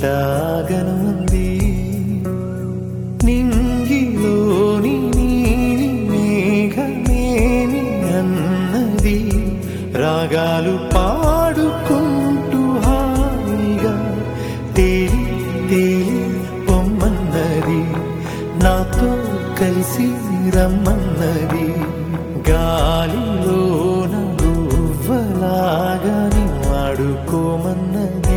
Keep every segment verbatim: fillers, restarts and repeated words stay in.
ఎట్టాగనుంది నింగిలోని నీలి మేఘమేమి అన్నది రాగాలు పాడుకుంటూ హాయిగా తేలి తేలి పొమ్మన్నది నాతో కలిసి రమ్మన్నది గాలిలోన గువ్వలాగాని ఆడుకోమన్నది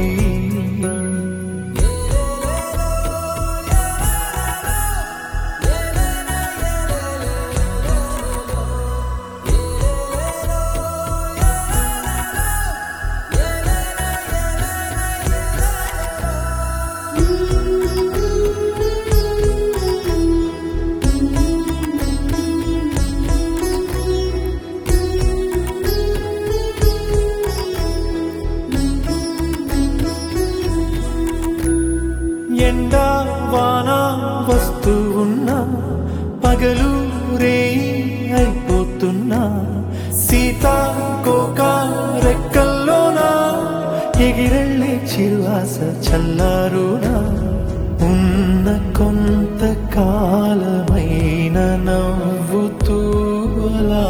ఎండా వాన వస్తూ ఉన్నా పగలు రేయి అయిపోతున్నా సీతాకోక రెక్కల్లోనా ఎగిరెళ్ళే చిరువాస చల్లారునా ఉన్న కొంత కాలమైన నవ్వుతూ అలా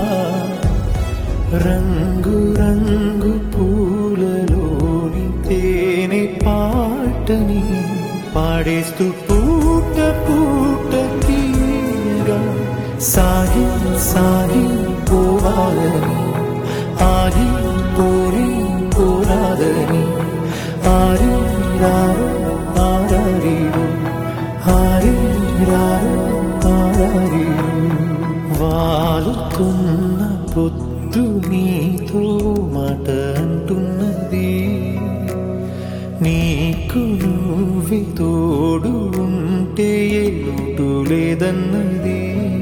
రంగు రంగు పూలలోని తేనె పాటని పాడేస్తూ పూట పూట తీయగా సాగి సాగి పోవాలని ఆగి పోని పోరాదని ఆరి రారు ఆరారీరు ఆరి రారు ఆరారీరు వాలుతున్న పొద్దు నీతో మాట అంటున్నది నీకు నువ్వే తోడు ఉంటే లోటు లేదన్నది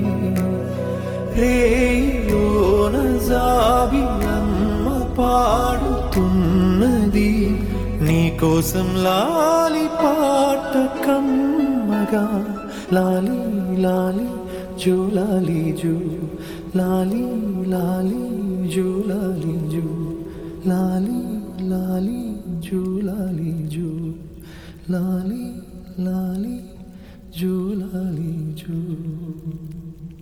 రేయోన జాబిలమ్మ పాడుతున్నది నీకోసం లాలి పాట కమ్మగా లాలి లాలి జో లాలి జో లాలి లాలి జో లాలి జో లాలి లాలి జో లాలి జో లాలి లాలి జో లాలి జో